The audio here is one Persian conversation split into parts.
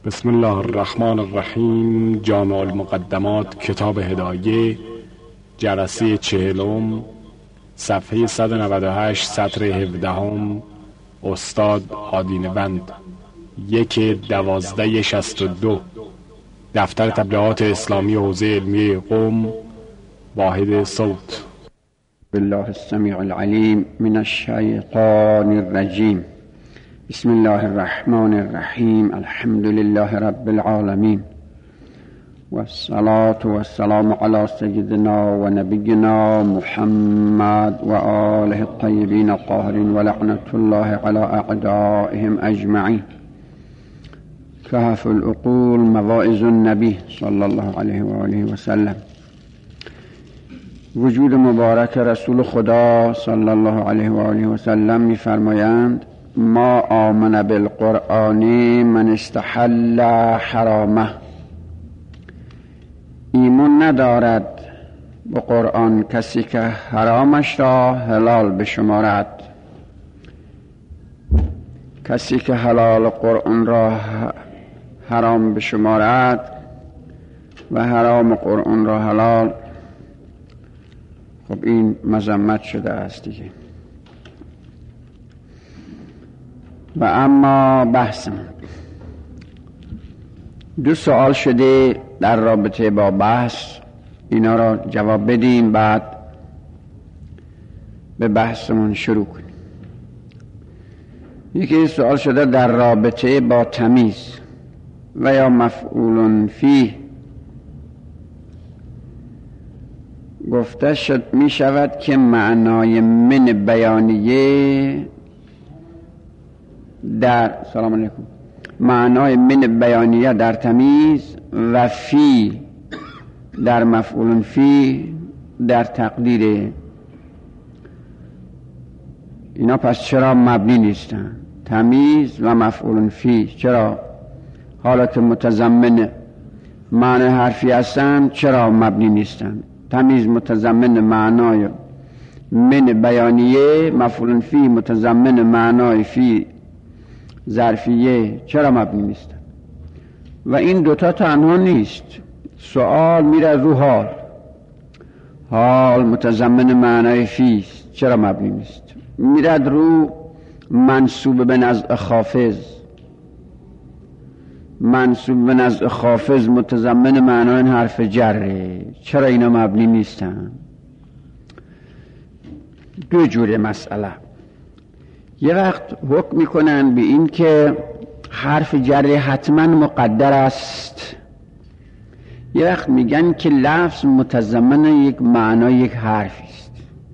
بسم الله الرحمن الرحیم. جامع المقدمات، کتاب هدایه، جلسه 40، صفحه 198، سطر 17. استاد آدین‌وند، 1/12/62. دفتر تبلیغات اسلامی حوزه علمیه قم، واحد صوت. بالله السمیع العلیم من الشیطان الرجیم. بسم الله الرحمن الرحیم. الحمد لله رب العالمین والصلاة والسلام علی سیدنا و نبینا محمد و آله الطیبین الطاهرین و لعنة الله علی اعدائهم اجمعین. کهف العقول، مواعظ النبی صلی الله علیه و آله و سلم. وجود مبارک رسول خدا صلی الله علیه و آله و سلم می‌فرمایند: ما آمن بالقرآن من استحل حرامه. ایمان ندارد به قرآن کسی که حرامش را حلال بشمارد. کسی که حلال قرآن را حرام بشمارد و حرام قرآن را حلال، خب این مذمت شده است دیگه. و اما بحثم، دو سوال شده در رابطه با بحث، اینا را جواب بدیم، بعد به بحثمون شروع کنیم. یکی سوال شده در رابطه با تمیز و یا مفعول فیه. گفته می شود که معنای من بیانیه در سلام علیکم، معنای من بیانیه در تمیز و فی در مفعول فی در تقدیر. اینا پس چرا مبنی نیستن؟ تمیز و مفعول فی چرا حالت متضمن معنی حرفی هستن چرا مبنی نیستن؟ تمیز متضمن معنای من بیانیه، مفعول فی متضمن معنای فی ظرفیه، چرا مبنی نیستن؟ و این دوتا تنها نیست، سوال میره رو حال. حال متضمن معنای فی چرا مبنی نیست؟ میرد رو منصوب به نزع خافض. منصوب به نزع خافض متضمن معنای حرف جره، چرا اینا مبنی نیستن؟ دو جور مسئله. یه وقت حکم میکنن به این که حرف جر حتما مقدر است، یه وقت میگن که لفظ متضمن یک معنای یک حرفی است.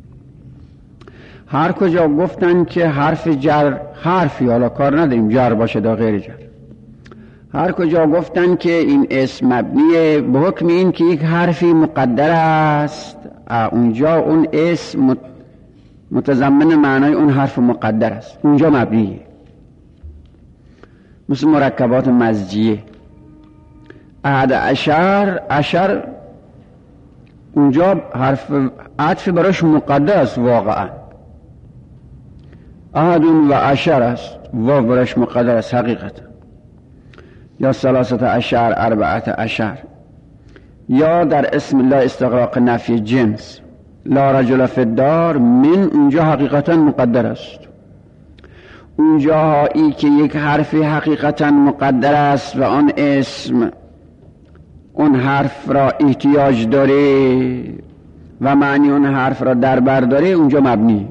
هر کجا گفتن که حرف جر حرفی، حالا کار نداریم جر باشه دا غیر جر، هر کجا گفتن که این اسم مبنیه به حکم این که یک حرفی مقدر است، اونجا اون اسم متضمن معنای اون حرف مقدر است، اونجا مبنیه. مثل مرکبات مزجیه، احد عشر اونجا حرف عطف براش مقدر است واقعا. احد و عشر است، واو براش مقدر است حقیقتا. یا 13 14 یا در اسم الله استغراق نفی جنس، لا رجل فی الدار، من اونجا حقیقتا مقدر است. اونجایی که یک حرف حقیقتا مقدر است و آن اسم اون حرف را احتیاج داره و معنی اون حرف را در بر داره، اونجا مبنی.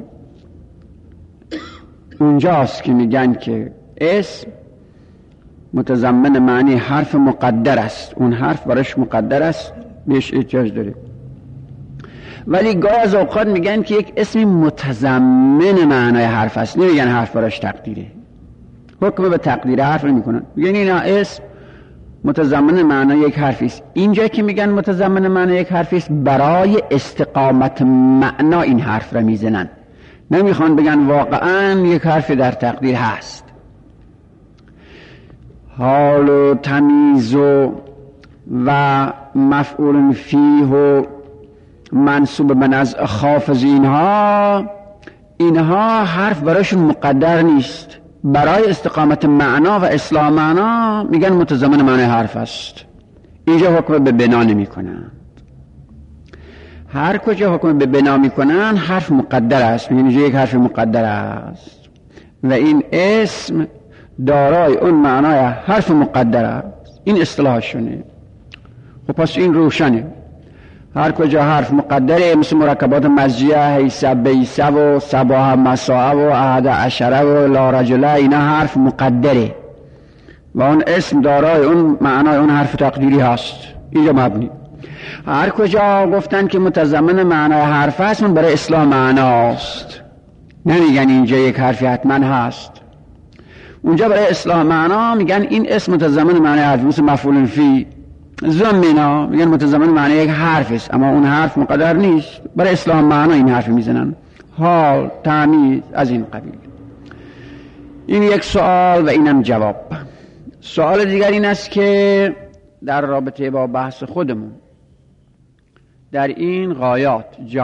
اونجاست که میگن که اسم متضمن معنی حرف مقدر است، اون حرف براش مقدر است، بهش احتیاج داره. ولی گاه از اوقات میگن که یک اسم متضمن معنای حرف است، نمیگن حرف براش تقدیره، حکم به تقدیر حرف نمیکنن، میگن این اسم متضمن معنای یک حرفی است. اینجا که میگن متضمن معنای یک حرفی است، برای استقامت معنا این حرف را میزنن، نمیخوان بگن واقعا یک حرف در تقدیر هست. حال و تمیز و مفعول فیه و منصوب به نزع خافض، اینها حرف براشون مقدر نیست، برای استقامت معنا و اصلاح معنا میگن متضمن معنای حرف است. اینجا حکم به بنا نمی کنن. هر کجا حکم به بنا می کنن حرف مقدر است، میگن اینجا یک حرف مقدر است و این اسم دارای اون معنای حرف مقدر است. این اصطلاحشونه. خب پس این روشنه. هر کجا حرف مقدره مثل مرکبات مزجیه، حیثه، بیسه و صباح مساء و احد عشره و لا رجله، اینا حرف مقدره و اون اسم دارای اون معنای اون حرف تقدیری هست. اینجا مبنی. هر کجا گفتن که متضمن معنای حرف هست اون برای اصلاح معناست، نمیگن اینجا یک حرفی حتما هست. اونجا برای اصلاح معنا میگن این اسم متضمن معنای حرف، مثل مفعول فی. ضمنا میگن متضمن معنای یک حرف است اما اون حرف مقدر نیست، برای اصلاح معنا این حرف میزنن. حال، تمییز، از این قبیل. این یک سوال و اینم جواب. سوال دیگر این است که در رابطه با بحث خودمون در این غایات،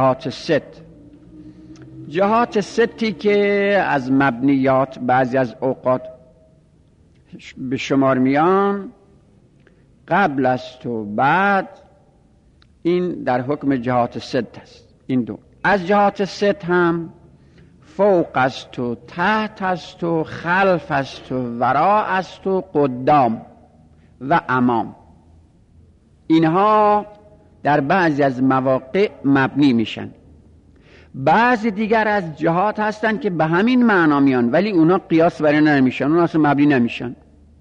جهات ستی که از مبنیات بعضی از اوقات به شمار میان، قبل است و بعد، این در حکم جهات ست است. این دو از جهات ست هم فوق است و تحت است و خلف است و ورا است و قدام و امام. اینها در بعضی از مواقع مبنی میشن. بعضی دیگر از جهات هستن که به همین معنا میان ولی اونا قیاس بر اینا نمیشن، اونا اصلا مبنی نمیشن.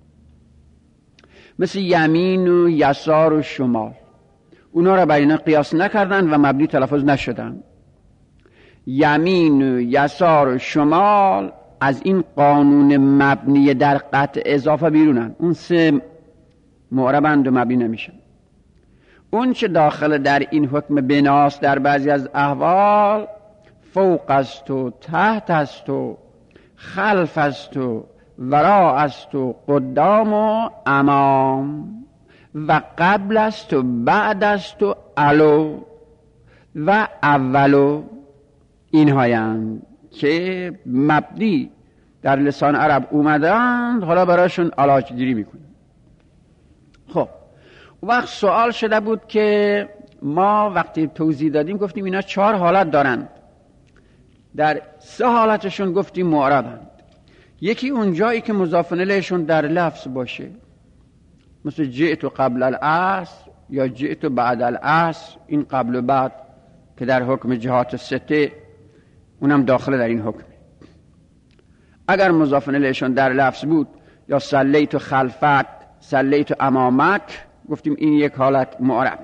مثل یمین و یسار و شمال، اونا را بر اینا قیاس نکردن و مبنی تلفظ نشدن. یمین و یسار و شمال از این قانون مبنی در قطع اضافه بیرونن، اون سه معربند و مبنی نمیشن. اون چه داخل در این حکم بناست در بعضی از احوال فوق است و تحت است و خلف است و ورا است و قدام و امام و قبل است و بعد است و علو و اولو. این هایند که مبنی در لسان عرب اومدن، حالا براشون علاج گیری میکنیم. خب وقت سوال شده بود که ما وقتی توضیح دادیم گفتیم اینا 4 حالت دارن، در 3 حالتشون گفتیم معربند. یکی اون جایی که مضاف الیهشون در لفظ باشه، مثل جئت قبل العصر یا جئت بعد العصر. این قبل و بعد که در حکم جهات سته اونم داخل در این حکم. اگر مضاف الیهشون در لفظ بود، یا صلیت خلفک، صلیت امامک، گفتیم این یک حالت معرب.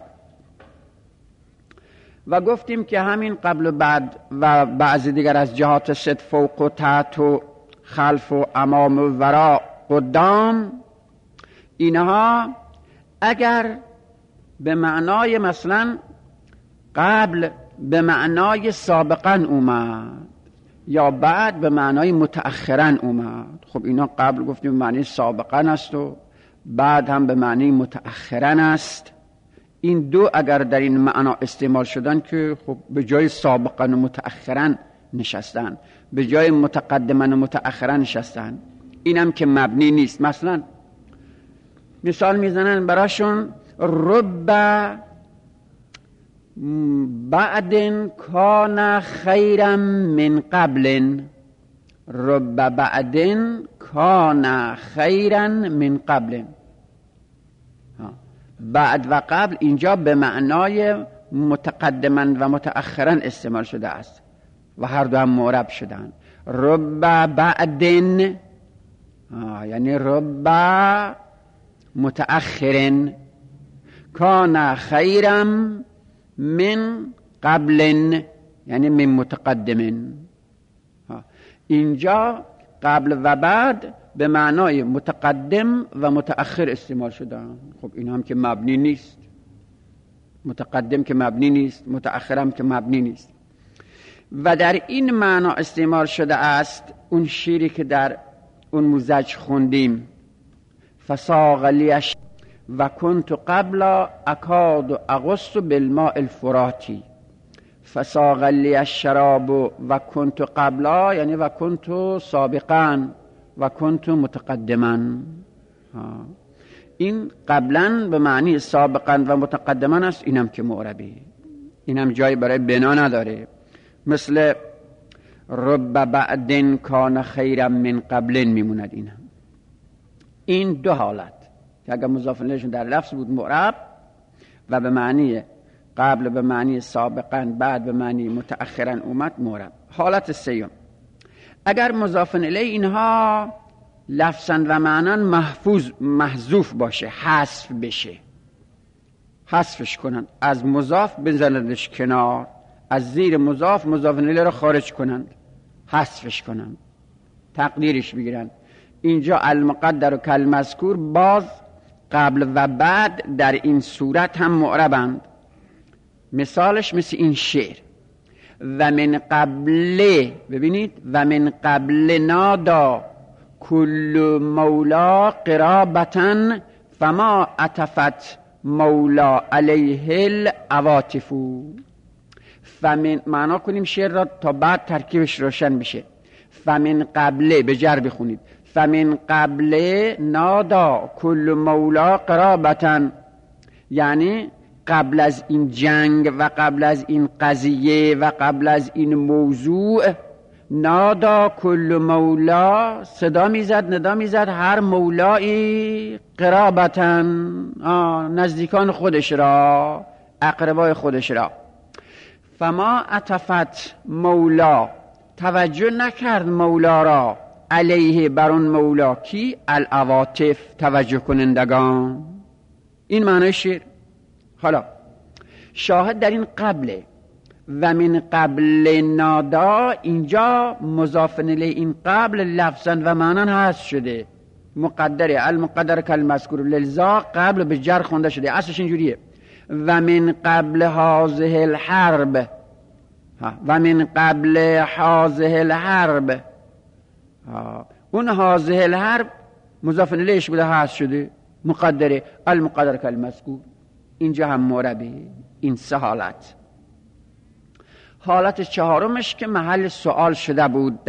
و گفتیم که همین قبل و بعد و بعضی دیگر از جهات ست، فوق و تحت و خلف و امام و ورا قدام، اینها اگر به معنای مثلا قبل به معنای سابقا اومد یا بعد به معنای متأخرا اومد، خب اینا قبل گفتیم به معنی سابقا است و بعد هم به معنی متأخرا است. این دو اگر در این معنا استعمال شدن که خب به جای سابقا و متأخرا نشستن، به جای متقدما و متأخرا نشستن، اینم که مبنی نیست. مثلا مثال میزنن براشون رب بعد کان خیرا من قبل، رب بعد کان خیرا من قبل. بعد و قبل اینجا به معنای متقدما و متأخرا استعمال شده است و هر دو هم معرب شدن. رب بعدن یعنی رب متأخرن، کان خیرا من قبل یعنی من متقدمن. اینجا قبل و بعد به معنای متقدم و متأخر استعمال شدن. خب این هم که مبنی نیست، متقدم که مبنی نیست، متأخر هم که مبنی نیست. و در این معنا استعمال شده است اون شیری که در اون مزج خوندیم، فساق لیش و کنت قبل اکاد و اغص بالماء الفراتی. فساق لی الشراب و کنت قبلا یعنی و کنت سابقا و کنت متقدما. این قبلا به معنی سابقا و متقدما است، اینم که معربه، اینم جایی برای بنا نداره. مثل رب بعد کان خیرا من قبل میموند. این دو حالت که اگر مضاف الیهشون در لفظ بود معرب و به معنی قبل به معنی سابقا بعد به معنی متأخرا اومد معرب. حالت سیوم اگر مضاف الیه اینها لفظا و معنی محذوف باشه، حذف بشه، حذفش کنن، از مضاف بزنندش کنار، از زیر مضاف مضاف الیه رو خارج کنند، حذفش کنند، تقدیرش بگیرن. اینجا المقدر و کالمذکور باز قبل و بعد در این صورت هم معربند. مثالش مثل این شعر و من قبل، ببینید و من قبل نادا کل مولا قرابتا فما عطفت مولا علیه العواطف. فمن معنا کنیم شعر را تا بعد ترکیبش روشن بشه. فمن قبل به جر بخونید، فمن قبل نادا کل مولا قرابتا، یعنی قبل از این جنگ و قبل از این قضیه و قبل از این موضوع نادا کل مولا صدا میزد، ندا میزد هر مولایی قرابتا، نزدیکان خودش را، اقربای خودش را. فما عطفت مولا، توجه نکرد مولا را، علیه بر اون مولا کی؟ العواطف، توجه کنندگان. این معنی شعر. حالا شاهد در این قبله و من قبل نادا، اینجا مضاف الیه این قبل لفظا و معنی هست شده، مقدره، المقدر کالمذکور، لذا قبل به جر خونده شده. اصلش اینجوریه و من قبل هذه الحرب، و من قبل هذه الحرب، اون هذه الحرب مضاف الیهش بوده هست شده، مقدره، المقدر کالمذکور. اینجا هم معربه. این سه حالت. حالت چهارمش که محل سوال شده بود،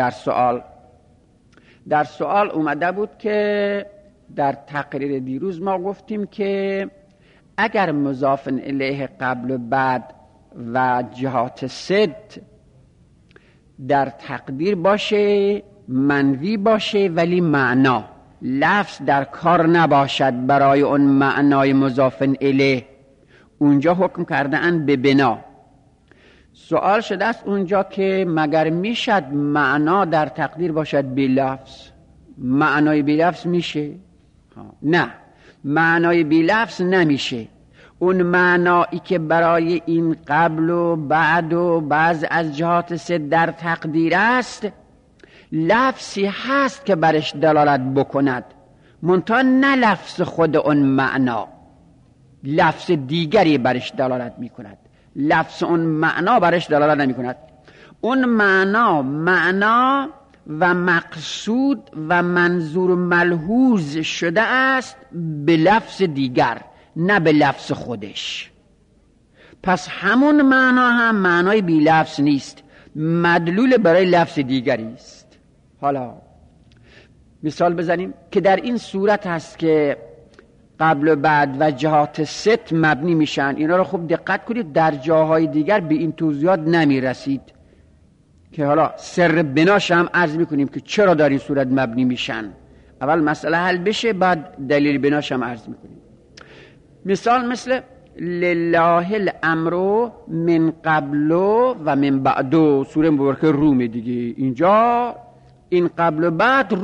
در سوال اومده بود که در تقریر دیروز ما گفتیم که اگر مضاف الیه قبل و بعد و جهات صد در تقدیر باشه، منوی باشه، ولی معنا لفظ در کار نباشد برای اون معنای مضاف الیه، اونجا حکم کرده اند به بنا. سوال شده است اونجا که مگر میشد معنا در تقدیر باشد بی لفظ؟ معنای بی لفظ میشه؟ نه، معنای بی لفظ نمیشه. اون معنایی که برای این قبل و بعد و بعض از جهات سه در تقدیر است، لفظی هست که برش دلالت بکند، منتها نه لفظ خود اون معنا، لفظ دیگری برش دلالت میکند، لفظ اون معنا برش دلالت نمیکند. اون معنا و مقصود و منظور ملحوظ شده است به لفظ دیگر، نه به لفظ خودش. پس همون معنا هم معنای بی لفظ نیست، مدلول برای لفظ دیگری است. حالا مثال بزنیم که در این صورت هست که قبل و بعد و جهات ست مبنی میشن. اینا رو خوب دقت کنید، در جاهای دیگر به این توضیحات نمی رسید که حالا سر بناش هم عرض میکنیم که چرا در این صورت مبنی میشن. اول مسئله حل بشه، بعد دلیل بناش هم عرض میکنیم. مثال مثل لله الامر من قبل و من بعد، سوره مبارکه روم دیگه. اینجا این قبل و بعد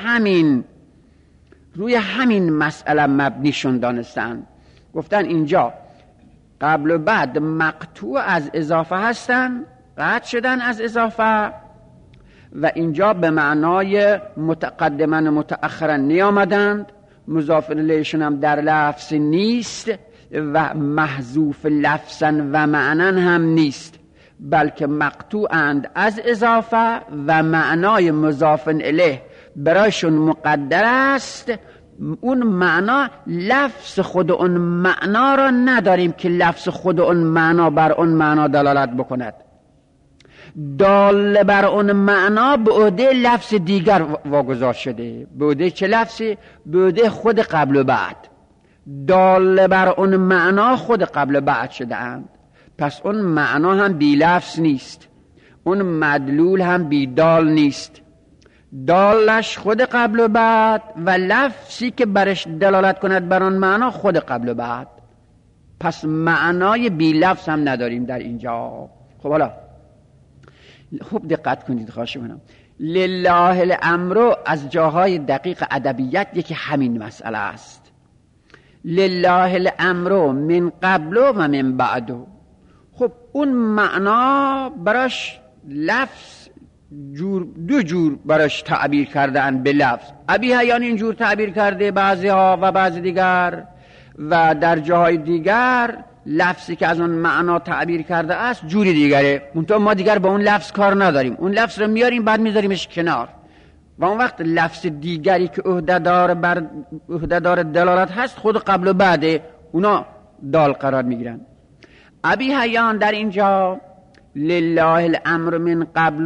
روی همین مسئله مبنیشون دانستن. گفتن اینجا قبل و بعد مقطوع از اضافه هستن، قطع شدن از اضافه، و اینجا به معنای متقدما و متأخرا نیامدند، مضاف الیهشون هم در لفظ نیست و محذوف لفظا و معنا هم نیست، بلکه مقطوعند از اضافه و معنای مضاف الیه برایشون مقدر است. اون معنا لفظ خود اون معنا را نداریم که لفظ خود اون معنا بر اون معنا دلالت بکند. دال بر اون معنا به عهده لفظ دیگر واگذار شده. به عهده چه لفظی؟ به عهده خود قبل و بعد. دال بر اون معنا خود قبل و بعد شده اند. پس اون معنا هم بی لفظ نیست، اون مدلول هم بی دال نیست. دالش خود قبل و بعد و لفظی که برش دلالت کند بر اون معنا خود قبل و بعد. پس معنای بی لفظ هم نداریم در اینجا. خب حالا خوب دقت کنید، خواهش می‌کنم. لله الامر از جاهای دقیق ادبیات یکی همین مسئله است. لله الامر من قبل و من بعد. خب اون معنا براش لفظ دو جور براش تعبیر کردن به لفظ. ابی حیان اینجور تعبیر کرده بعضی ها و بعضی دیگر، و در جاهای دیگر لفظی که از اون معنا تعبیر کرده است جوری دیگره. منتها ما دیگر با اون لفظ کار نداریم، اون لفظ رو میاریم بعد میذاریمش کنار و اون وقت لفظ دیگری که عهده‌دار دلالت هست خود قبل و بعده، اونا دال قرار میگیرن. ابی حیان در اینجا لله الامر من قبل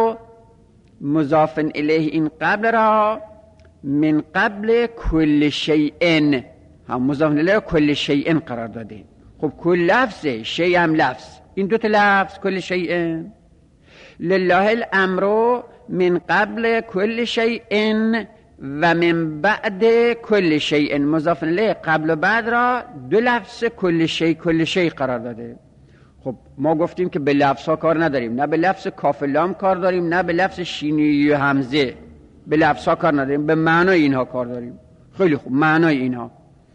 مضاف الیه، این قبل را من قبل کل شیء هم مضاف الیه کل شیء قرار داده. خب کل لفظه، شیء هم لفظ، این دو تا لفظ کل شیء. لله الامر من قبل کل شیء و من بعد کل شیء، مضاف الیه قبل و بعد را دو لفظ کل شیء قرار داده. خب ما گفتیم که به لفظ ها کار نداریم، نه به لفظ کاف لام کار داریم نه به لفظ شینی و همزه، به لفظ ها کار نداریم، به معنای اینها کار داریم. خیلی خوب، معنای اینها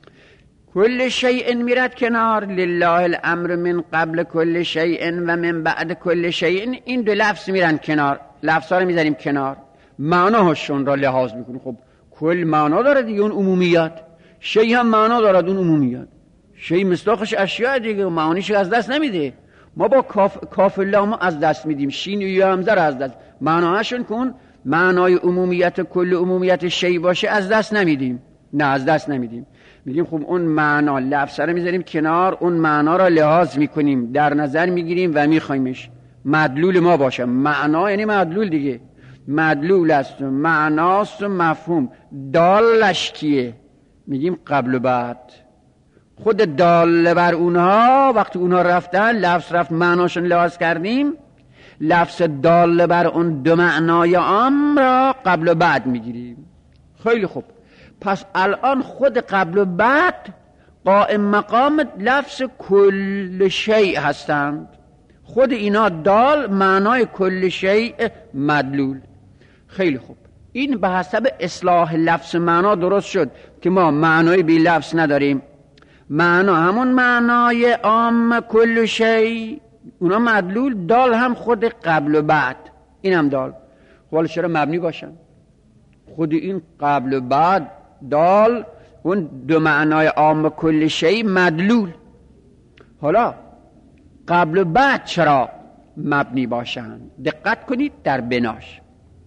کل شیء میرد کنار. لله الامر من قبل کل شیء و من بعد کل شیء، این دو لفظ میرن کنار، لفظ ها رو میذاریم کنار، معناهاشون را لحاظ میکنیم. خب کل معنا داره دیگه، اون عمومیت. شیء هم معنا دارد، اون عمومیت. شیء مصداقش اشیاء دیگه، معانیش از دست نمیده. ما با کاف لام از دست میدیم، شین و یا همزه از دست، معناهاشون کن معنای عمومیت کل عمومیت شیء باشه از دست نمیدیم، نه از دست نمیدیم. میگیم خب اون معنا لفظ رو میذاریم کنار، اون معنا را لحاظ میکنیم، در نظر میگیریم و میخوایمش مدلول ما باشه. معنا یعنی مدلول دیگه، مدلول است و معناست و مفهوم. دالش کیه؟ میگیم قبل و بعد. خود دال بر اونها، وقتی اونها رفتن لفظ رفت معناشون لحاظ کردیم، لفظ دال بر اون دو معنای عام را قبل و بعد میگیریم. خیلی خوب، پس الان خود قبل و بعد قائم مقام لفظ کل شیء هستند. خود اینا دال معنای کل شیء مدلول. خیلی خوب، این به حسب اصلاح لفظ معنا درست شد که ما معنای بی لفظ نداریم. معنا همون معنای عام کل شیء، اونا مدلول. دال هم خود قبل و بعد، این هم دال. حالا چرا مبنی باشن؟ خود این قبل و بعد دال، اون دو معنای عام کل شیء مدلول. حالا قبل و بعد چرا مبنی باشن؟ دقت کنید در بناش.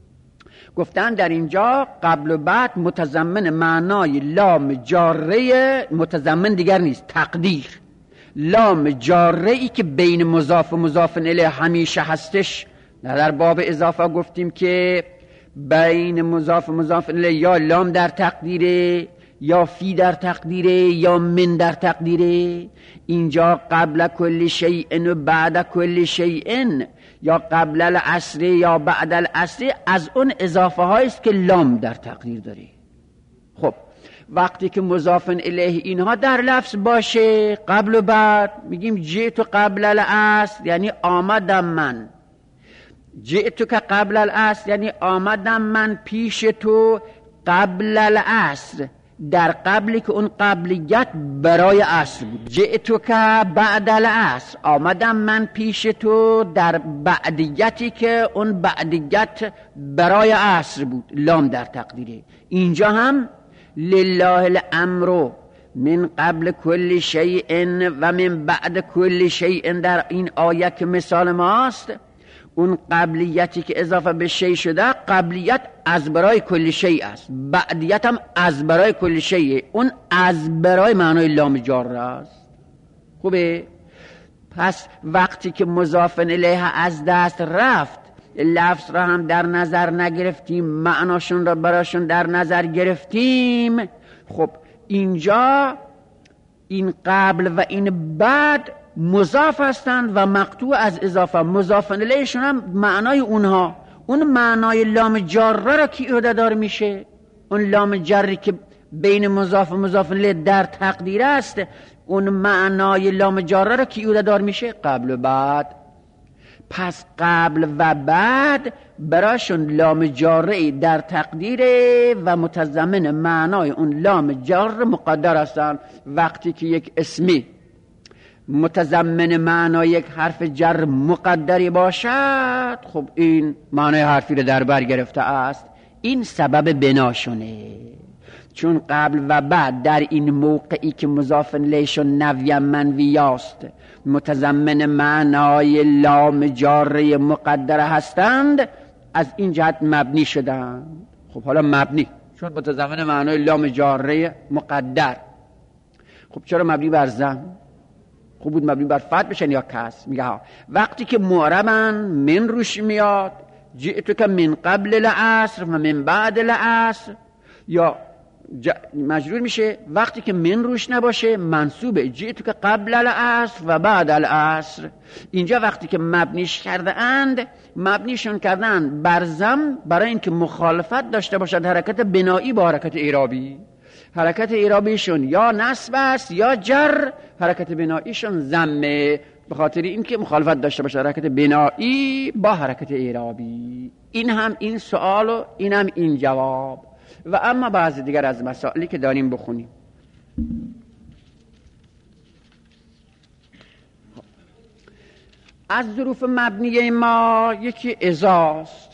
گفتن در اینجا قبل و بعد متضمن معنای لام جاره، متضمن دیگر نیست، تقدیر. لام جاره ای که بین مضاف و مضاف الیه همیشه هستش. در باب اضافه گفتیم که بین مضاف و مضاف الیه یا لام در تقدیره، یا فی در تقدیره، یا من در تقدیره. اینجا قبل کل شیء و بعد کل شیء، یا قبل العصر یا بعد العصر، از اون اضافه هاییست که لام در تقدیر داره. خب وقتی که مضاف الیه اینها در لفظ باشه قبل و بعد، میگیم جئت قبل العصر یعنی آمدم من. جئت که قبل العصر یعنی آمدم من پیش تو قبل العصر، در قبلی که اون قبلیت برای عصر بود. جئت که بعد العصر، آمدم من پیش تو در بعدیتی که اون بعدیت برای عصر بود، لام در تقدیره. اینجا هم لله الامر من قبل کل شیء و من بعد کل شیء، در این آیه که مثال ماست، اون قبلیتی که اضافه به شیء شده قبلیت از برای کل شیء است، بعدیت هم از برای کل شیء. اون از برای معنای لام جاره است. خوبه؟ پس وقتی که مضاف الیه از دست رفت، لفظ را هم در نظر نگرفتیم، معناشون را براشون در نظر گرفتیم، خب اینجا این قبل و این بعد مضاف هستند و مقطوع از اضافه. مضاف الیهشون هم معنای اونها، اون معنای لام جاره را کی عهده‌دار میشه؟ اون لام جری که بین مضاف و مضاف الیه در تقدیر است، اون معنای لام جاره را کی عهده‌دار میشه؟ قبل و بعد. پس قبل و بعد براشون لام جاره در تقدیر و متضمن معنای اون لام جاره مقدر هستند. وقتی که یک اسمی متضمن معنای یک حرف جر مقدری باشد، خب این معنای حرفی رو در بر گرفته است. این سبب بناشونه، چون قبل و بعد در این موقعی که مضاف الیهشون نوی منوی است متضمن معنای لام جاره مقدره هستند، از این جهت مبنی شدند. خب حالا مبنی چون متضمن معنای لام جاره مقدر، خب چرا مبنی بر ضم؟ خوب بود مبنی بر فتح بشن یا کسر. میگه وقتی که معربن من روش میاد، جئتک من قبل العصر و من بعد العصر، یا مجرور میشه وقتی که من روش نباشه منصوبه، جئتک قبل العصر و بعد العصر. اینجا وقتی که مبنیش کرده اند، مبنیشون کردن بر ضم برای اینکه مخالفت داشته باشد حرکت بنایی با حرکت اعرابی. حرکت اعرابیشون یا نصب است یا جر، حرکت بناییشون ضمه، به خاطر اینکه مخالفت داشته باشه حرکت بنایی با حرکت اعرابی. این هم این سوال و این هم این جواب. و اما بعضی دیگر از مسائلی که داریم بخونیم. از ظروف مبنیه ما یکی اذاست.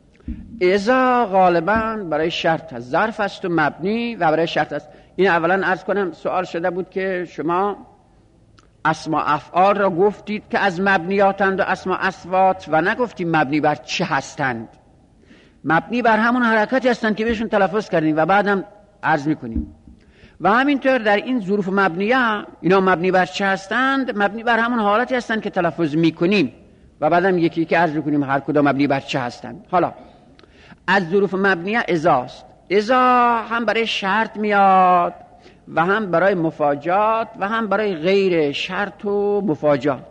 اذا غالبا برای شرط است، ظرف است و مبنی و برای شرط است. این اولا عرض کنم سوال شده بود که شما اسما افعال را گفتید که از مبنیاتند و اسما اصوات و نگفتیم مبنی بر چه هستند. مبنی بر همون حرکتی هستند که بهشون تلفظ کردیم و بعدم عرض میکنیم. و همینطور در این ظروف مبنیه اینا مبنی بر چه هستند؟ مبنی بر همون حالتی هستند که تلفظ میکنیم و بعدم یکی که عرض میکنیم هر کدام مبنی بر چه هستند. حالا از ظروف مبنیه اذاست. اذا هم برای شرط میاد و هم برای مفاجات و هم برای غیر شرط و مفاجات.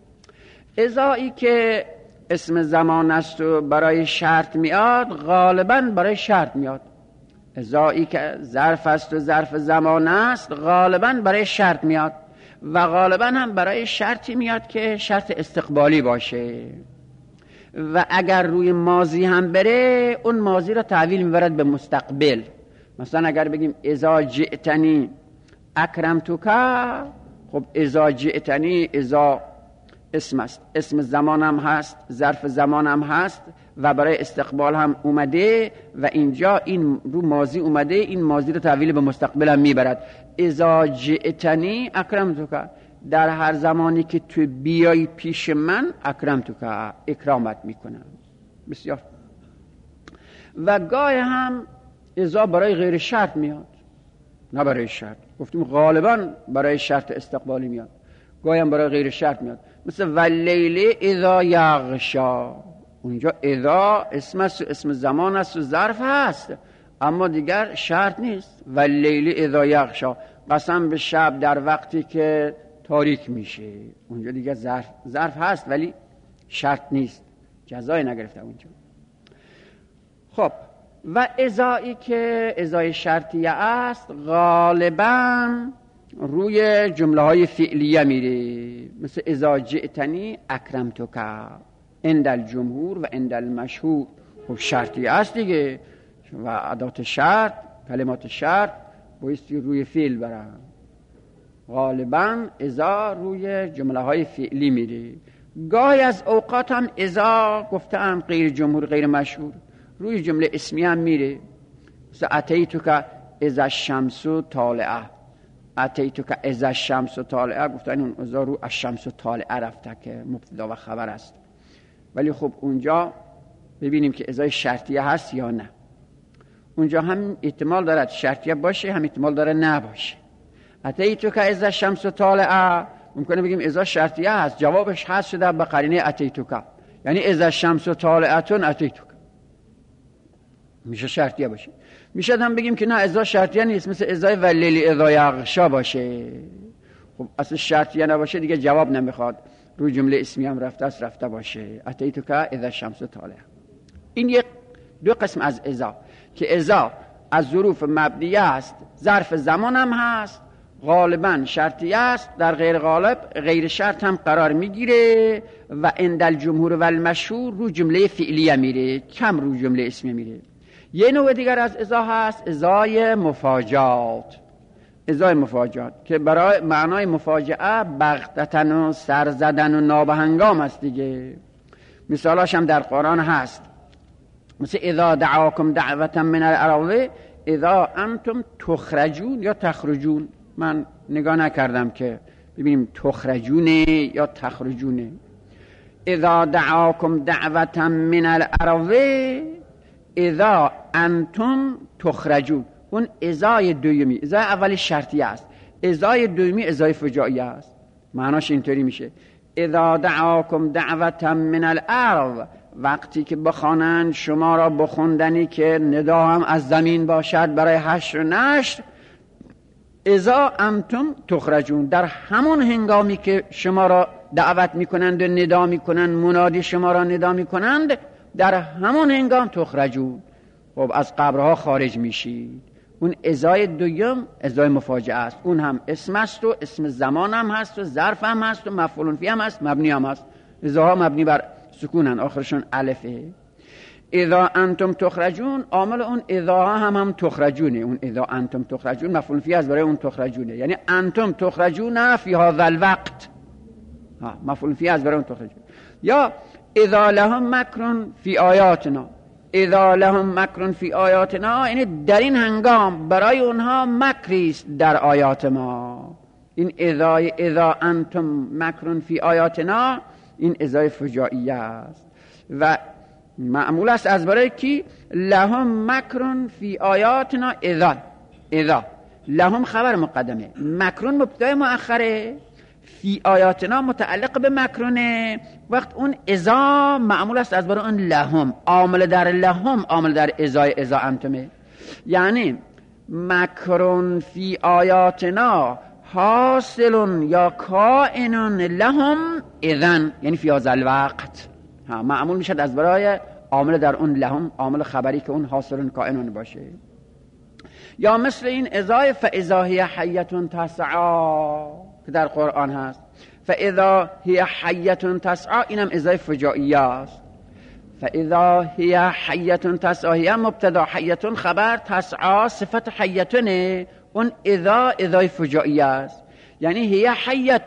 اذایی که اسم زمان است و برای شرط میاد غالبا برای شرط میاد. اذایی که ظرف است و ظرف زمان است غالبا برای شرط میاد و غالبا هم برای شرطی میاد که شرط استقبالی باشه و اگر روی ماضی هم بره اون ماضی را تحویل میبرد به مستقبل. مثلا اگر بگیم اذا جئتنی اکرمتک، خب اذا جئتنی اذا اسم است، اسم زمان هم هست، ظرف زمان هم هست و برای استقبال هم اومده و اینجا این رو ماضی اومده، این ماضی رو تحویل به مستقبل هم میبرد. اذا جئتنی اکرمتک، در هر زمانی که تو بیای پیش من اکرمتک، اکرامت میکنم. بسیار. و گاهی هم اذا برای غیر شرط میاد، نه برای شرط. گفتیم غالبا برای شرط استقبالی میاد، گاهی هم برای غیر شرط میاد. مثل واللیل اذا یغشا، اونجا اذا اسم است و اسم زمان است و ظرف هست اما دیگر شرط نیست. واللیل اذا یغشا، قسم به شب در وقتی که تاریک میشه، اونجا دیگر ظرف هست ولی شرط نیست، جزای نگرفته اونجا. خب و اذایی که اذای شرطیه است غالباً روی جمله های فعلیه میره، مثل اذا جئتنی اکرمتک عند الجمهور و عند المشهور. خب شرطیه است دیگه و ادات شرط، کلمات شرط بایستی روی فعل برن. غالباً اذا روی جمله های فعلی میره. گاهی از اوقات هم اذا گفتم غیر جمهور غیر مشهور روی جمله اسمی هم میره، مثل اتیتک اذا الشمس طالعه، اتیتک اذا الشمس طالعه گفتن اون اذا رو الشمس طالعه رفته که مبتدا و خبر است. ولی خب اونجا ببینیم که اذا شرطیه هست یا نه. اونجا هم احتمال دارد شرطیه باشه، هم احتمال داره نباشه. اتیتک اذا الشمس طالعه ممکنه بگیم اذا شرطیه هست، جوابش هست شده به قرینه اتیتوکا، یعنی اذا الشمس طالعتون اتیتوکا، میشه شرطیه باشه. میشه هم بگیم که نه اذا شرطیه نیست، مثل اذا واللیل اذا یغشا باشه. خب اصلا شرطیه نباشه دیگه جواب نمیخواد، روی جمله اسمی هم رفته باشه. اتیتوکا اذا الشمس طالعه. این یک دو قسم از اذا که اذا از ظروف مبنیه است، ظرف زمان هم هست، غالبا شرطیه است، در غیر غالب غیر شرط هم قرار میگیره و عند الجمهور و المشهور رو جمله فعلیه میره، کم رو جمله اسمیه میره. یه نوع دیگر از اذا هست ازای مفاجات. ازای مفاجات که برای معنای مفاجعه بغتتن و سر زدن و نابهنگام است دیگه. مثالاش هم در قرآن هست، مثل اذا دعاکم دعوتا من الارض اذا انتم تخرجون یا تخرجون. من نگاه نکردم که ببینیم تخرجونه یا تخرجونه. اذا دعاکم دعوتا من الارض اذا انتم تخرجون. اون ازای دومی، ازای اولی شرطی است، ازای دومی ازای فجائی است. معناش اینطوری میشه اذا دعاکم دعوتا من الارض، وقتی که بخوانند شما را بخوندنی که ندا هم از زمین باشد برای حشر و نشر، اذا انتم تخرجون، در همون هنگامی که شما را دعوت میکنند و ندا میکنند، منادی شما را ندا میکنند، در همون هنگام تخرجون، خب از قبرها خارج میشید. اون ازای دویم ازای مفاجعه است، اون هم اسم است و اسم زمان هم هست و ظرف هم هست و مفعول فی هم هست، مبنی هم هست. ازاها مبنی بر سکونن، آخرشون الفه. اذا انتم تخرجون، عامل اون اذا هم تخرجونه. اون اذا انتم تخرجون مفعول فی است برای اون تخرجونه، یعنی انتم تخرجون فی هذا الوقت، مفعول فی است برای اون تخرجون. یا اذا لهم مکر فی آیاتنا، اذا لهم مکر فی آیاتنا یعنی در این هنگام برای اونها مکری است در آیات ما. این اذا انتم مکر فی آیاتنا این اذای فجائیه است و معمول است از برای کی؟ لهم مکر فی آیاتنا. اذا لهم خبر مقدمه، مکرون مبتدا مؤخره، فی آیاتنا متعلق به مکرونه. وقت اون اذا معمول است از برای اون لهم، عامل در لهم عامل در اذا انتمه. یعنی مکرون فی آیاتنا حاصل یا کائن لهم اذن، یعنی فی هذا الوقت معمول میشد از برای عامل در اون لهم، عامل خبری که اون حاصل کائن باشه. یا مثل این اذا فاذا هی حیه تسعی که در قرآن هست، فاذا هی حیه تسعی اینم اذا فجائیه است. فاذا هی حیه تسعی هم مبتدا، حیه خبر، تسعی صفت حیتونه، اون اذا فجائیه است. یعنی هی حیه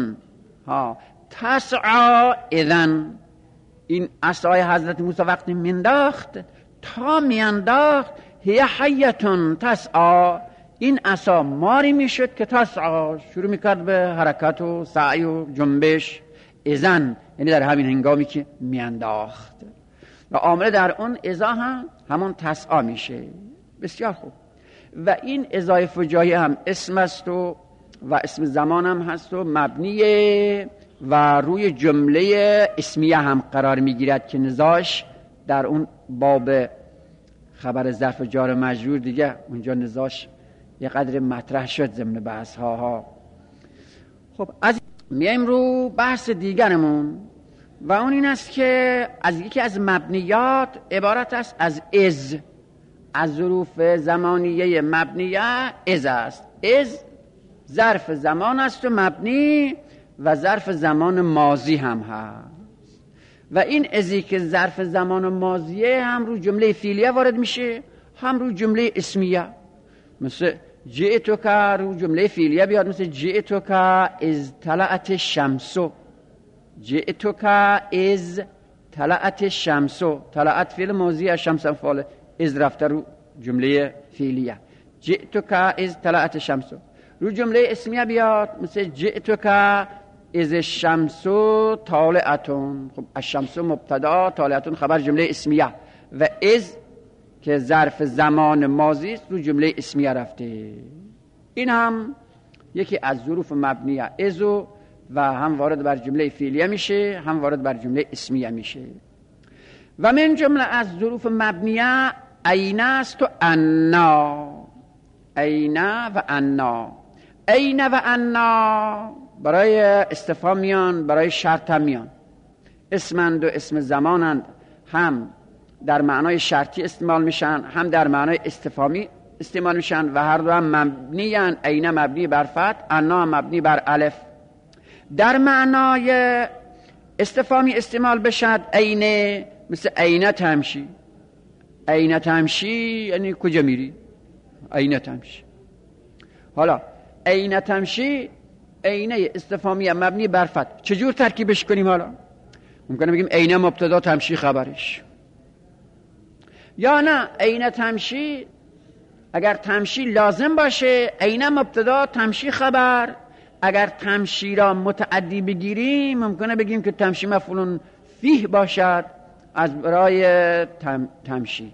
تسعی اذن. این عصای حضرت موسی وقتی مینداخت تا میانداخت هی حیه تسعی، این عصا ماری میشد که تسعی شروع میکرد به حرکت و سعی و جنبش. اذن یعنی در همین هنگامی که میانداخت و عامل در اون اذا هم همون تسعی میشه. بسیار خوب. و این اذای فجایی هم اسم است و اسم زمان هم هست و مبنیه و روی جمله اسمیه هم قرار میگیرد که نزاعش در اون باب خبر ظرف جار مجرور دیگه اونجا نزاعش یه قدر مطرح شد ضمن بحث ها. خب از میایم رو بحث دیگرمون و اون این است که از یکی از مبنیات عبارت است از ظروف زمانیه مبنیه از است. از ظرف زمان است و مبنی و ظرف زمان ماضی هم هست و این ازی که ظرف زمان ماضیه هم رو جمله فعلیه وارد میشه هم رو جمله اسمیه. مثل جئتک رو جمله فعلیه بیاد، مثل جئتک از طلعت الشمس، جئتک از طلعت الشمس، طلعت فعل ماضی، الشمس فعل، از رفته رو جمله فعلیه. جئتک از طلعت الشمس. رو جمله اسمیه بیاد مثل جئتک از الشمس طالعتون. خب الشمس مبتدا، طالعتون خبر، جمله اسمیه و از که ظرف زمان ماضی است رو جمله اسمیه رفته. این هم یکی از ظروف مبنیه. ازو و هم وارد بر جمله فعلیه میشه، هم وارد بر جمله اسمیه میشه. و من جمله از ظروف مبنیه این است و انا. این و انا. این و انا برای استفهام میان، برای شرط هم میان. اسمند و اسم زمانند، هم در معنای شرطی استعمال میشن، هم در معنای استفهامی استعمال میشن و هر دو هم مبنی ان. عین مبنی بر فتح، انا مبنی بر الف. در معنای استفهامی استعمال بشد عین، مثل عین تمشی. عین تمشی یعنی کجا میری؟ عین تمشی. حالا عین تمشی عین استفهامی مبنی بر فتح، چجور ترکیبش کنیم؟ حالا ممکنه بگیم عین مبتدا تمشی خبرش، یا نه عین تمشی اگر تمشی لازم باشه عین مبتدا تمشی خبر. اگر تمشی را متعدی بگیریم ممکنه بگیم که تمشی مفعول فیه باشد از برای تمشی.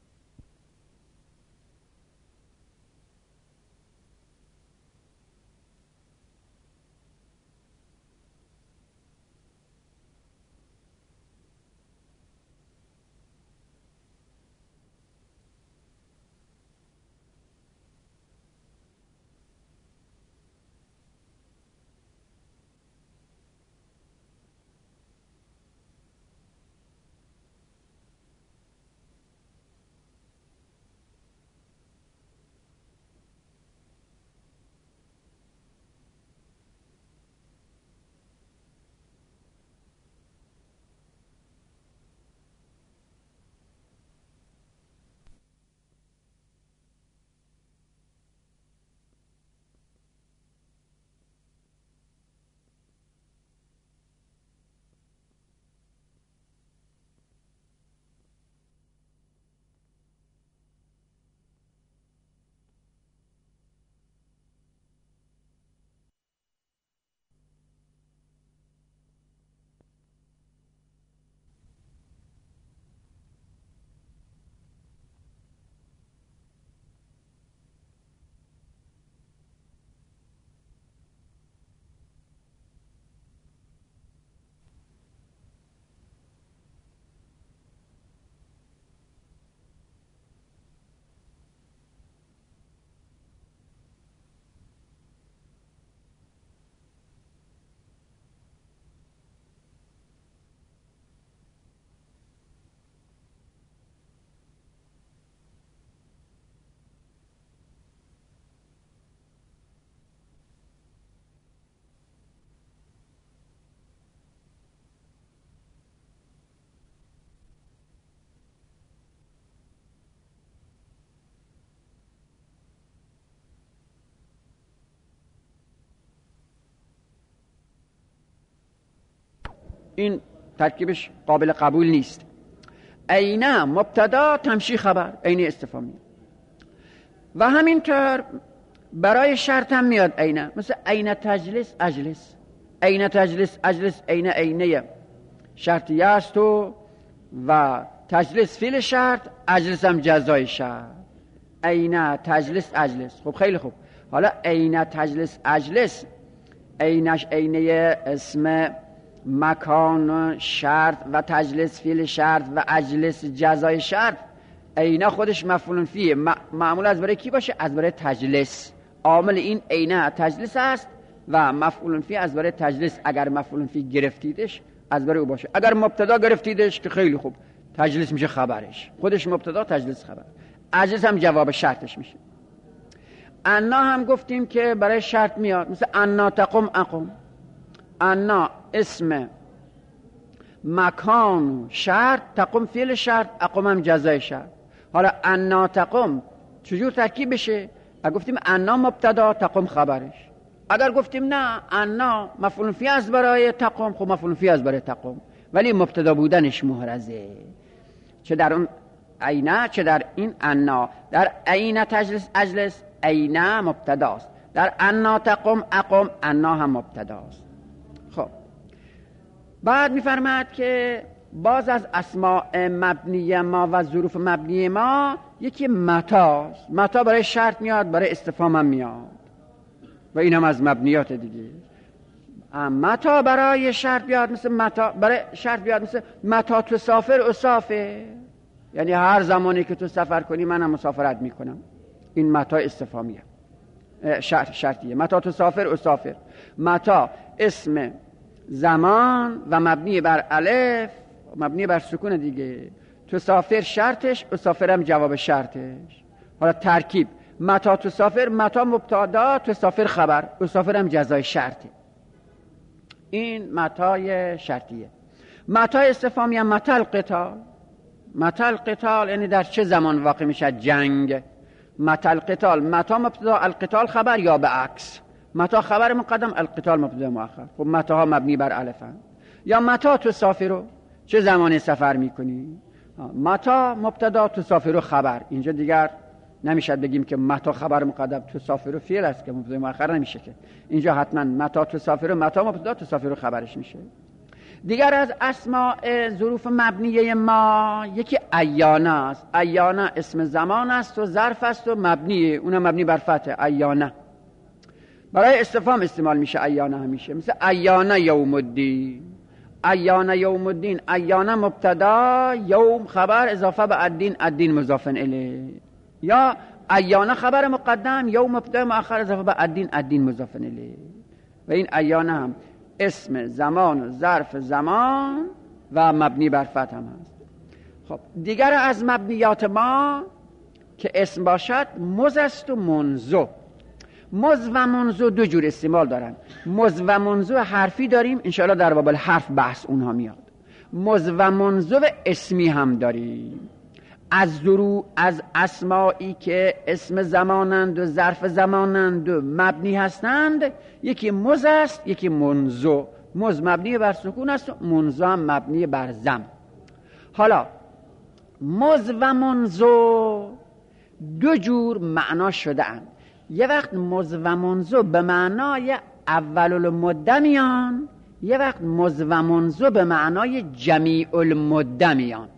این ترکیبش قابل قبول نیست. عین مبتدا تمشی خبر، عین استفهامی. و همینطور برای شرط هم میاد عین، مثل عین تجلس اجلس. عین تجلس اجلس عین عینه شرطیه است و تجلس فعل شرط، اجلس هم جزای شرط. عین تجلس اجلس. خب خیلی خوب. حالا عین تجلس اجلس عینش عینه اسم مکان شرط و تجلس فعل شرط و اجلس جزای شرط. عین خودش مفعول فیه، معمول از برای کی باشه؟ از برای تجلس. عامل این عین تجلس است و مفعول فیه از برای تجلس. اگر مفعول فیه گرفتیدش از برای او باشه، اگر مبتدا گرفتیدش که خیلی خوب، تجلس میشه خبرش، خودش مبتدا تجلس خبر، اجلس هم جواب شرطش میشه. انا هم گفتیم که برای شرط میاد، مثل انا تقم اقم. انا اسم مکان شرط، تقم فعل شرط، اقم هم جزای شرط. حالا انا تقم چجور ترکیب بشه؟ اگر گفتیم انا مبتدا تقم خبرش، اگر گفتیم نه انا مفعول فی از برای تقم، خب مفعول فی از برای تقم ولی مبتدا بودنش محرزه، چه در اون عینه چه در این انا. در عینه تجلس اجلس عینه مبتداست، در انا تقم اقم انا هم مبتداست. خب بعد میفرماد که باز از اسماء مبنی ما و ظروف مبنی ما یکی متاست. متا برای شرط میاد، برای استفهام هم میاد و این هم از مبنیات دیگه. متا برای شرط بیاد مثل متا، برای شرط بیاد مثل متا تسافر اسافر، یعنی هر زمانی که تو سفر کنی منم مسافرت میکنم. این متا استفهامیه، شرطیه. متا تسافر اسافر، متا اسم زمان و مبنی بر الف، مبنی بر سکون دیگه. تسافر شرطش، اسافرم جواب شرطش. حالا ترکیب متا تسافر، متا مبتدا، تسافر خبر، اسافرم جزای شرطه. این متای شرطیه. متا استفهامی هم متا القتال. متا القتال یعنی در چه زمان واقع میشه جنگ. متا القتال، متا مبتدا، القتال خبر، یا به عکس، متا خبر مقدم، القتال مبتدا مؤخر. خب متا ها مبنی بر الفن. یا متا تسافر، چه زمانی سفر میکنی. متا مبتدا، تسافر خبر. اینجا دیگر نمیشه بگیم که متا خبر مقدم تسافر فعل است که مبتدا مؤخر نمیشه که. اینجا حتما متا تسافر، متا مبتدا، تسافر خبرش میشه. دیگر از اسماء ظروف مبنیه ما یکی ایانه است. ایانه اسم زمان است و ظرف است و مبنیه، اونم مبنی بر فتح. ایانه برای استفهام استعمال میشه. ایانه همیشه مثل ایانه یوم الدین. ایانه یوم الدین، ایانه مبتدا، یوم خبر، اضافه به الدین، الدین مضاف الیه. یا ایانه خبر مقدم، یوم مبتدا مؤخر، اضافه به الدین، الدین مضاف الیه. و این ایانه هم اسم زمان و ظرف زمان و مبنی بر فتح هم هست. خب دیگر از مبنیات ما که اسم باشد مز است و منذ. مز و منذ دو جور استعمال دارن. مز و منذ حرفی داریم، انشاءالله در باب الحرف بحث اونها میاد. مز و منذ اسمی هم داریم. از اسمایی که اسم زمانند و ظرف زمانند و مبنی هستند، یکی مز است، یکی منذ. مز مبنی بر سکون است و منذ هم مبنی بر ضم. حالا مز و منذ دو جور معنا شده اند. یه وقت مز و منذ به معنای اول المده میان، یه وقت مز و منذ به معنای جمیع المده میان.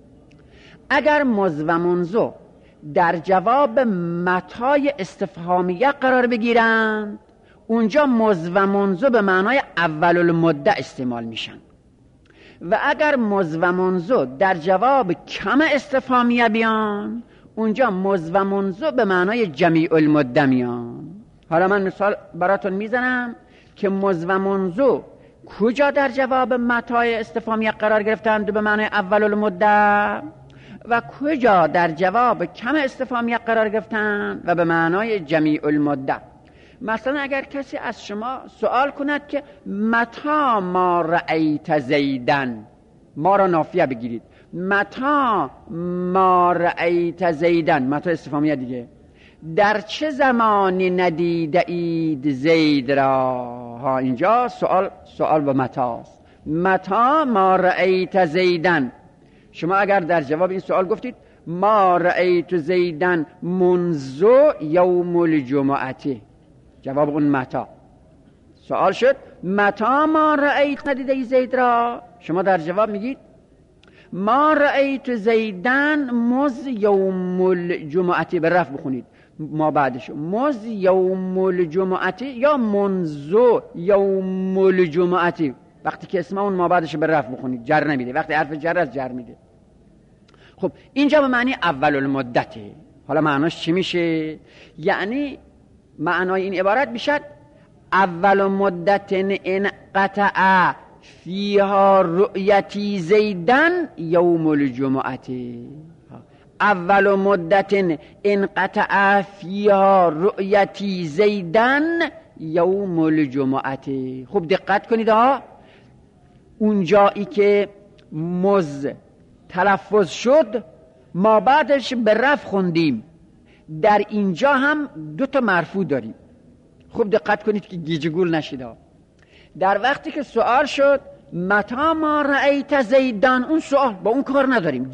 اگر مز و منذ در جواب متای استفهامیه قرار بگیرند، اونجا مز و منذ به معنای اول المده استعمال میشن. و اگر مز و منذ در جواب کم استفهامیه بیان، اونجا مز و منذ به معنای جمیع المده میان. حالا من مثال براتون میزنم که مز و منذ کجا در جواب متای استفهامیه قرار گرفتند به معنای اول المده و کجا در جواب کم استفهامیه قرار گرفتند و به معنای جمیع المده. مثلا اگر کسی از شما سوال کند که متا ما رأیت زیدن، ما را نافیه بگیرید، متا ما رأیت زیدن، متا استفهامیه دیگه، در چه زمانی ندیده اید زید را. ها اینجا سوال با متاست. متا ما رأیت زیدن. شما اگر در جواب این سوال گفتید ما رأیت زیدن منذ یوم الجمعه، جواب اون متا. سوال شد متا ما رأیت ندیده زید را، شما در جواب میگید ما رأیت زیدن مز یوم الجمعه، به رفع بخونید ما بعدش مز یوم الجمعه یا منذ یوم الجمعه. وقتی که اسم اون ما بعدش به رفع بخونید، جر نمیده. وقتی حرف جر از جر میده. خب اینجا به معنی اول المدته. حالا معناش چی میشه؟ یعنی معنای این عبارت میشد اول مدت انقطع فیها رؤیتی زیدن یوم الجمعه. اول مدت انقطع فیها رؤیتی زیدن یوم الجمعه. خوب دقت کنید ها، اونجایی که مز تلفظ شد ما بعدش به رفع خوندیم، در اینجا هم دو تا مرفوع داریم. خوب دقت کنید که گیجگول نشید ها. در وقتی که سوال شد متا ما رأیت زیدان، اون سوال با اون کار نداریم.